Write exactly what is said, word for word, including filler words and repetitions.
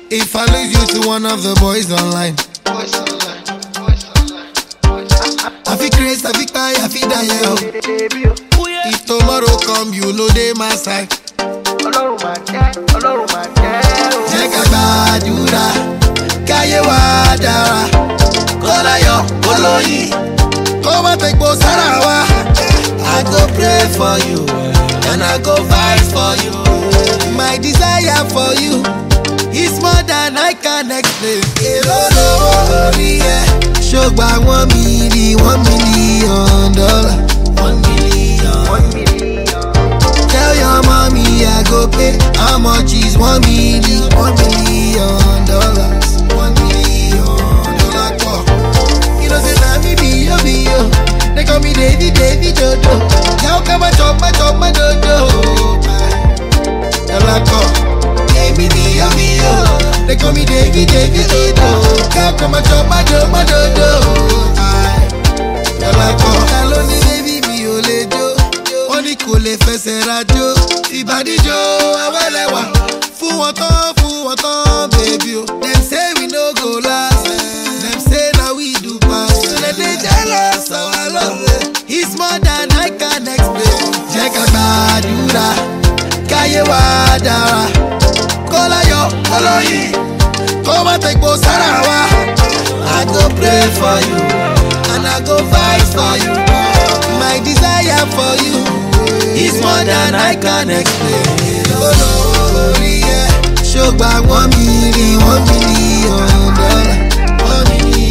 If I lose you to one of the boys online, boys online, boys online, boys online. I feel crazy, I feel cry, I feel die, yo. If tomorrow come, you know they my side. Ọlọ́run máa jẹ́, Ọlọ́run máa jẹ́ o. Jẹ́ ká gbàdúrà, káyé wa dára. Kọ́lá yọ, olóyin, kó má tẹ̀gbó sára wa. I go pray for you, and I go fight for you. My desire for you is more than I can explain. Èrò orí ẹ̀ ṣògbà one million, one million dollar, one million, One million. Tell your mommy I go pay. How much is one million, one million dollars, one million dollar call. You know say na me be yo be yo. They call me Davy Davy Dodo. Now come and chop my chop my dodo. Dollar call. Baby be yo be yo. They call me Davy Davy Dodo. Now come and chop my chop my dodo. Dollar call. Hello ni baby mi ò lè jó. Wọ́n ní kò lè fẹsẹ̀ rajó. Ìbàdíjọ́ awẹ́lẹ́wà. Fún wọn tán, fún wọn tán, baby o. Dem say we no go last. Dem say na we do pass. So dem dey jealous of our love. It's more than I can explain. Jẹ́ ká gbàdúrà, káyé wa dára. Kọ́lá yọ, olóyin, kó má tẹ̀gbó sára wa. I go pray for you, and I go fight for you. My desire for you is more than I can explain. Olórí ẹ̀ ṣògbà one million, one million dollar, one million.